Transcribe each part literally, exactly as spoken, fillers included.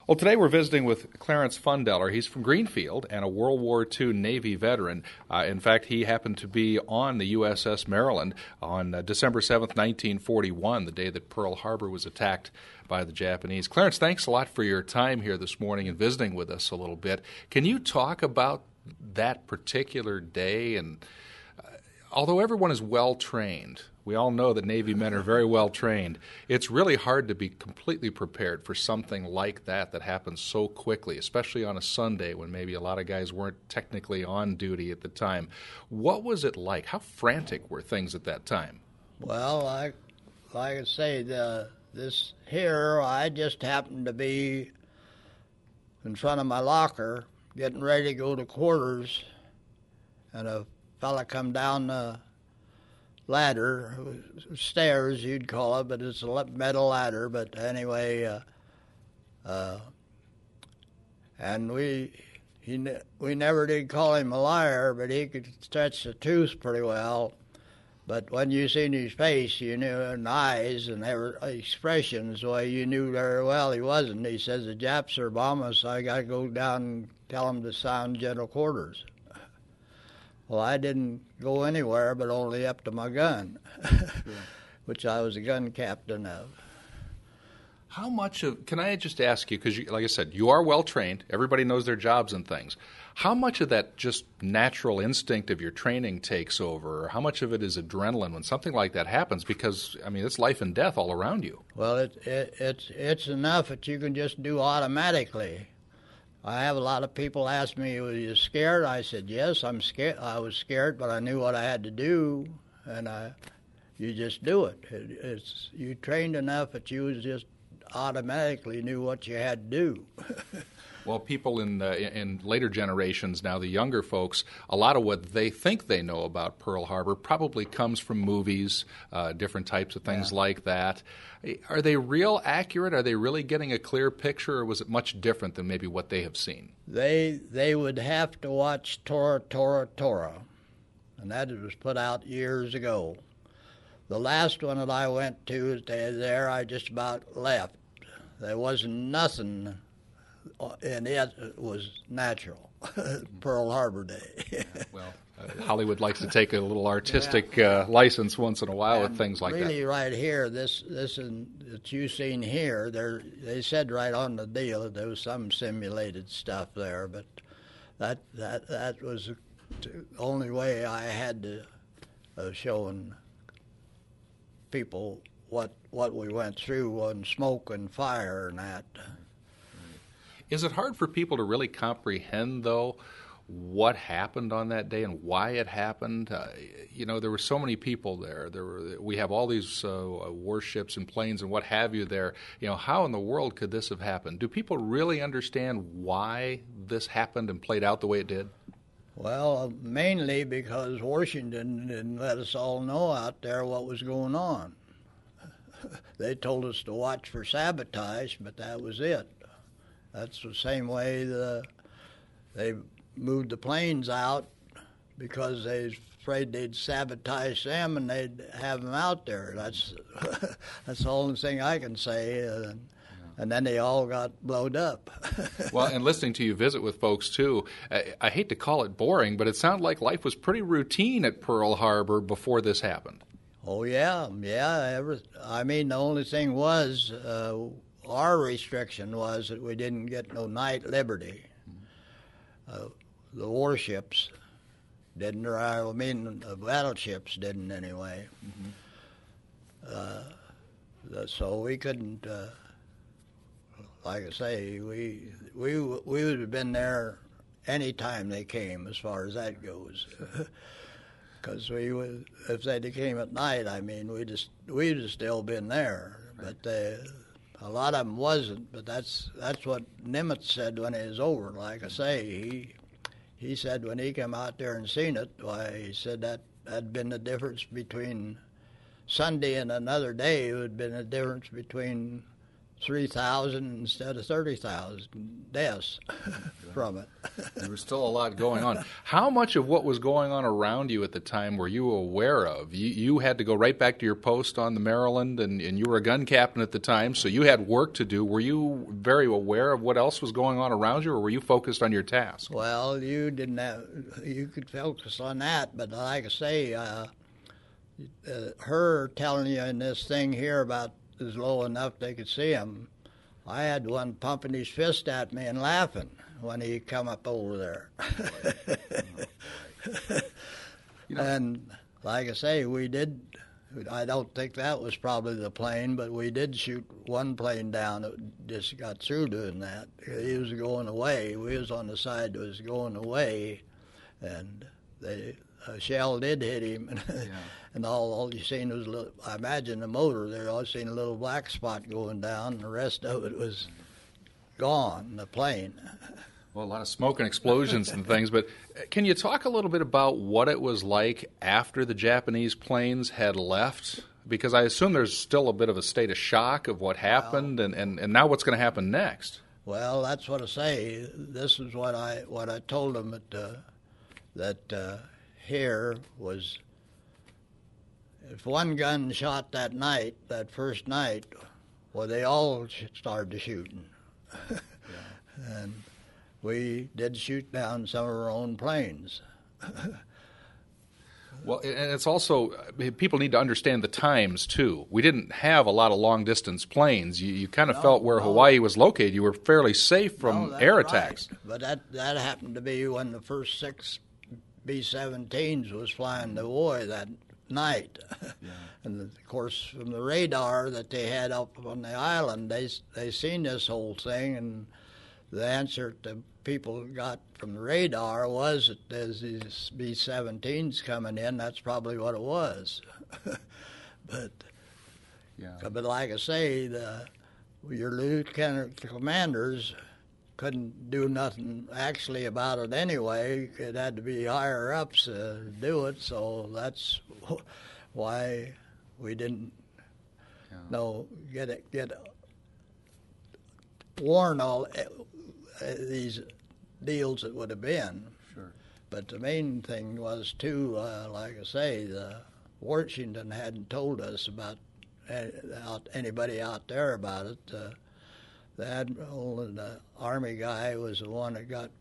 Well, today we're visiting with Clarence Fundeller. He's from Greenfield and a World War Two Navy veteran. Uh, in fact, he happened to be on the U S S Maryland on uh, December seventh, nineteen forty-one, the day that Pearl Harbor was attacked by the Japanese. Clarence, thanks a lot for your time here this morning and visiting with us a little bit. Can you talk about that particular day? And uh, although everyone is well trained, we all know that Navy men are very well trained. It's really hard to be completely prepared for something like that that happens so quickly, especially on a Sunday when maybe a lot of guys weren't technically on duty at the time. What was it like? How frantic were things at that time? Well, I, like I say, the, this here, I just happened to be in front of my locker getting ready to go to quarters, and a fella come down the ladder, stairs you'd call it, but it's a metal ladder. But anyway, uh, uh, and we he ne- we never did call him a liar, but he could stretch the truth pretty well. But when you seen his face, you knew, and eyes and every, expressions, well, you knew very well he wasn't. He says, the Japs are bombing us, so I got to go down and tell them to sound general quarters. Well, I didn't go anywhere but only up to my gun, yeah. which I was a gun captain of. How much of, can I just ask you, because like I said, you are well trained, everybody knows their jobs and things. How much of that just natural instinct of your training takes over, or how much of it is adrenaline when something like that happens? Because, I mean, it's life and death all around you. Well, it, it, it's, it's enough that you can just do automatically. I have a lot of people ask me, "Were you scared?" I said, "Yes, I'm scared. I was scared, but I knew what I had to do, and I, you just do it. it. It's you trained enough that you just automatically knew what you had to do." Well, people in uh, in later generations now, the younger folks, a lot of what they think they know about Pearl Harbor probably comes from movies, uh, different types of things yeah. like that. Are they real accurate? Are they really getting a clear picture, or was it much different than maybe what they have seen? They they would have to watch Tora, Tora, Tora, and that was put out years ago. The last one that I went to there, I just about left. There wasn't nothing in it. It was natural. Pearl Harbor Day. yeah, well, uh, Hollywood likes to take a little artistic yeah. uh, license once in a while and with things like really that. Really, right here, this this in, that you seen here, there they said right on the deal that there was some simulated stuff there, but that that that was the only way I had to uh, showing people what what we went through on smoke and fire and that. Is it hard for people to really comprehend, though, what happened on that day and why it happened? Uh, you know, there were so many people there. There were, we have all these uh, warships and planes and what have you there. You know, how in the world could this have happened? Do people really understand why this happened and played out the way it did? Well, mainly because Washington didn't let us all know out there what was going on. They told us to watch for sabotage, but that was it. That's the same way the, they moved the planes out because they was afraid they'd sabotage them and they'd have them out there. That's that's the only thing I can say. Uh, and then they all got blowed up. Well, and listening to you visit with folks, too, I, I hate to call it boring, but it sounded like life was pretty routine at Pearl Harbor before this happened. Oh, yeah, yeah. Every, I mean, the only thing was... Uh, our restriction was that we didn't get no night liberty. Uh, the warships didn't, or I mean the battleships didn't anyway. Mm-hmm. Uh, the, so we couldn't, uh, like I say, we we we would have been there any time they came, as far as that goes. Because we would, if they came at night, I mean, we just we'd have still been there, right. But they. A lot of them wasn't, but that's that's what Nimitz said when it was over. Like I say, he he said when he came out there and seen it, why he said that had been the difference between Sunday and another day. It would have been the difference between three thousand instead of thirty thousand deaths from it. There was still a lot going on. How much of what was going on around you at the time were you aware of? You, you had to go right back to your post on the Maryland, and, and you were a gun captain at the time, so you had work to do. Were you very aware of what else was going on around you, or were you focused on your task? Well, you didn't have, you could focus on that, but like I say, uh, uh, her telling you in this thing here about is low enough they could see him. I had one pumping his fist at me and laughing when he come up over there. You know, and like I say, we did, I don't think that was probably the plane, but we did shoot one plane down that just got through doing that. He was going away. We was on the side that was going away, and they, a shell did hit him. Yeah. And all, all you seen was, a little, I imagine, the motor there. I seen a little black spot going down, and the rest of it was gone, the plane. Well, a lot of smoke and explosions and things, but can you talk a little bit about what it was like after the Japanese planes had left? Because I assume there's still a bit of a state of shock of what happened, well, and, and, and now what's going to happen next? Well, that's what I say. This is what I what I told them that, uh, that uh, here was, if one gun shot that night, that first night, well, they all started shooting. Yeah. And we did shoot down some of our own planes. Well, and it's also, people need to understand the times, too. We didn't have a lot of long-distance planes. You, you kind of no, felt where no. Hawaii was located. You were fairly safe from no, air right. attacks. But that, that happened to be when the first six B seventeens was flying to Hawaii that night. Yeah. And of course, from the radar that they had up on the island, they they seen this whole thing, and the answer the people got from the radar was that there's these B seventeens coming in. That's probably what it was. But yeah. But like I say, the your lieutenant commanders couldn't do nothing actually about it anyway. It had to be higher ups to do it, so that's why we didn't yeah. know get it, get warn all uh, these deals that would have been. Sure. But the main thing was too, uh, like I say, the Washington hadn't told us about uh, out, anybody out there about it. Uh, The admiral and the army guy was the one that got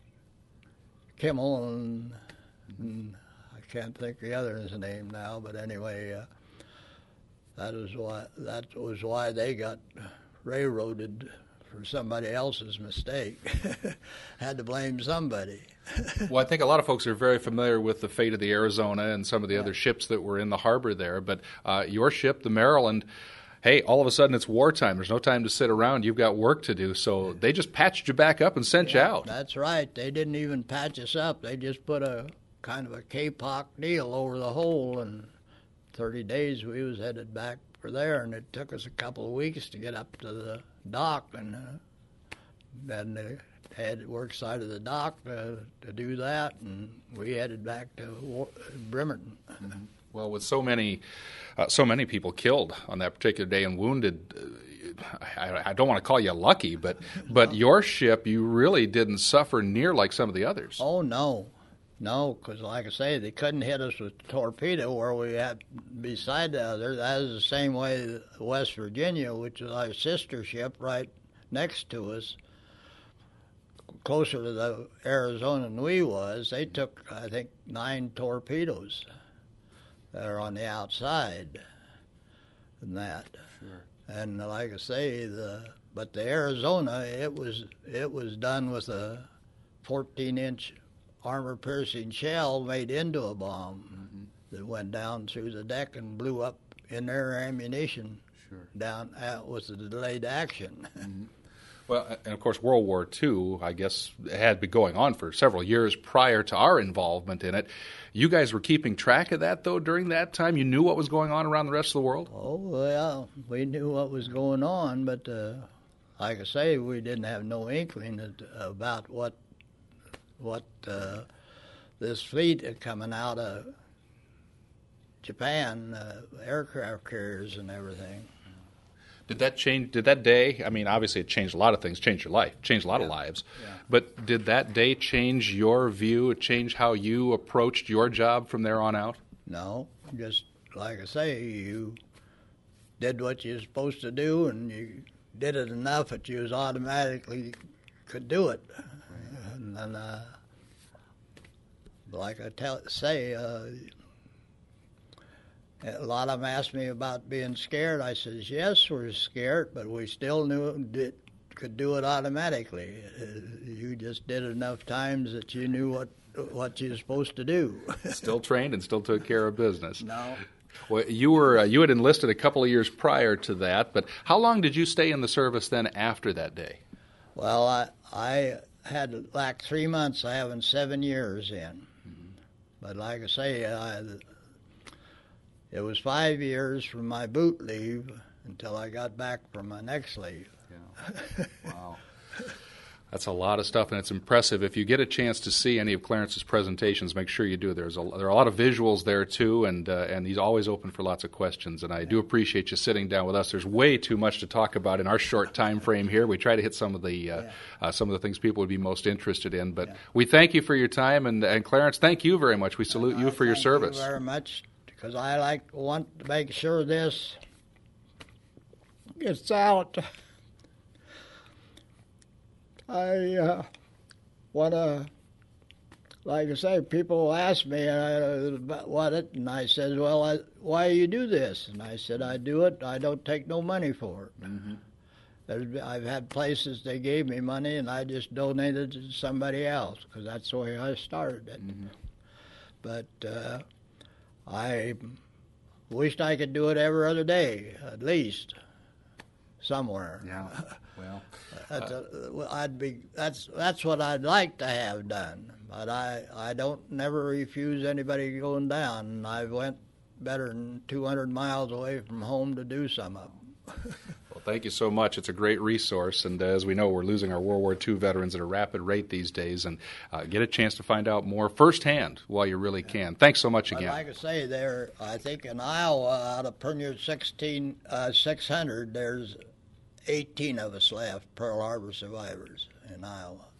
Kimmel, and, and I can't think of the other's name now. But anyway, uh, that was why that was why they got railroaded for somebody else's mistake. Had to blame somebody. Well, I think a lot of folks are very familiar with the fate of the Arizona and some of the yeah. other ships that were in the harbor there. But uh, your ship, the Maryland. Hey, all of a sudden it's wartime. There's no time to sit around. You've got work to do. So they just patched you back up and sent yeah, you out. That's right. They didn't even patch us up. They just put a kind of a K P O C deal over the hole, and thirty days we was headed back for there, and it took us a couple of weeks to get up to the dock, and uh, then they had work side of the dock uh, to do that, and we headed back to War- Bremerton. Mm-hmm. Well, with so many, uh, so many people killed on that particular day and wounded, uh, I, I don't want to call you lucky, but but your ship, you really didn't suffer near like some of the others. Oh no, no, because like I say, they couldn't hit us with a torpedo where we had beside the other. That is the same way West Virginia, which is our sister ship, right next to us, closer to the Arizona than we was. They took, I think, nine torpedoes. That are on the outside and that. Sure. And like I say, the but the Arizona, it was it was done with a fourteen inch armor-piercing shell made into a bomb mm-hmm. that went down through the deck and blew up in their ammunition sure. down out with the delayed action. Mm-hmm. Well, and of course, World War Two, I guess, had been going on for several years prior to our involvement in it. You guys were keeping track of that, though, during that time? You knew what was going on around the rest of the world? Oh, well, we knew what was going on, but uh, like I say, we didn't have no inkling about what what uh, this fleet coming out of Japan, uh, aircraft carriers and everything. Did that change? Did that day? I mean, obviously, it changed a lot of things. Changed your life. Changed a lot yeah. of lives. Yeah. But did that day change your view? Change how you approached your job from there on out? No, just like I say, you did what you're supposed to do, and you did it enough that you was automatically could do it. Right. And then, uh, like I tell say. Uh, A lot of them asked me about being scared. I says, yes, we're scared, but we still knew it could do it automatically. You just did it enough times that you knew what what you were supposed to do. Still trained and still took care of business. No. Well, you were uh, you had enlisted a couple of years prior to that, but how long did you stay in the service then after that day? Well, I I had like three months. I have seven years in, mm-hmm. but like I say, I. It was five years from my boot leave until I got back from my next leave. Yeah. Wow. That's a lot of stuff, and it's impressive. If you get a chance to see any of Clarence's presentations, make sure you do. There's a, there are a lot of visuals there, too, and uh, and he's always open for lots of questions, and I do appreciate you sitting down with us. There's way too much to talk about in our short time frame here. We try to hit some of the uh, yeah. uh, some of the things people would be most interested in, but yeah. we thank you for your time, and, and Clarence, thank you very much. We salute and you for your service. Thank you very much. Because I like want to make sure this gets out. I uh, want to, like I say, people ask me uh, about what it, and I said, well, I, why do you do this? And I said, I do it. I don't take no money for it. Mm-hmm. I've had places they gave me money, and I just donated it to somebody else because that's the way I started it. Mm-hmm. But uh, I wished I could do it every other day, at least, somewhere. Yeah. Well, that's a, I'd be. That's that's what I'd like to have done. But I I don't never refuse anybody going down. I went better than two hundred miles away from home to do some of them. Well, thank you so much. It's a great resource, and uh, as we know, we're losing our World War Two veterans at a rapid rate these days, and uh, get a chance to find out more firsthand while you really can. Thanks so much again. But like I say, there, I think in Iowa, out of Purnier sixteen, uh, six hundred, there's eighteen of us left, Pearl Harbor survivors in Iowa.